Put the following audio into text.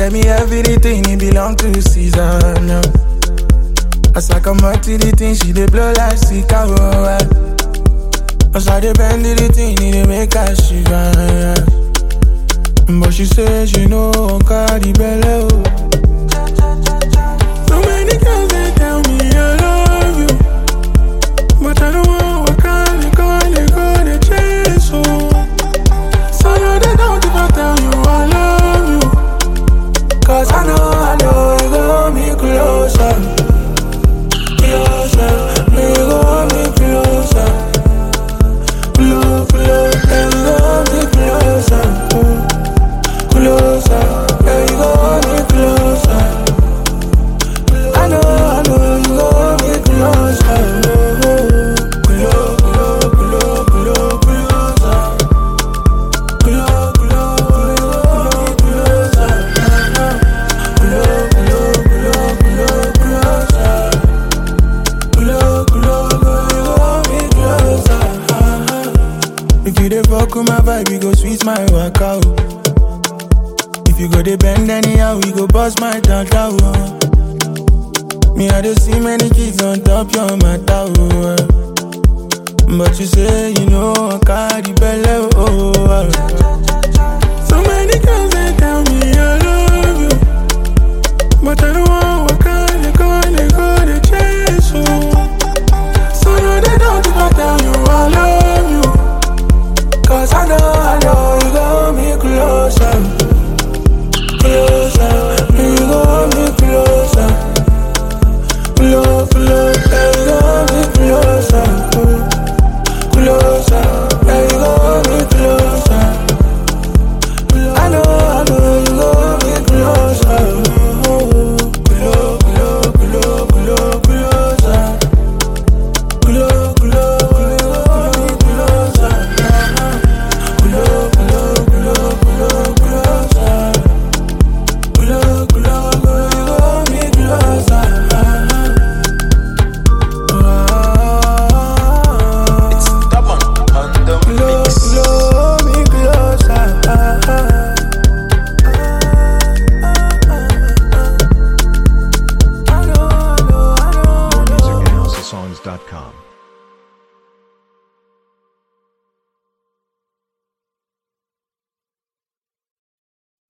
get me everything, it belong to Caesar now. As I come out to the thing, she dey blow like Chicago. As I dey bend to the thing, it dey make her shiver. But she says she know I carry belly. So many girls they tell me I love you, but I don't want what kind they go they chase so. So no they don't even tell you I love you, cause I know you gon' me closer, closer, you gon' me closer, closer, you gon' me closer, closer, you gon' me closer. I know you gon' me closer. If you dey fuck with my vibe, you go sweet my workout. If you go dey bend anyhow, you go bust my tata. Me I dey see many kids on top your matter. But you say you know I carry belly.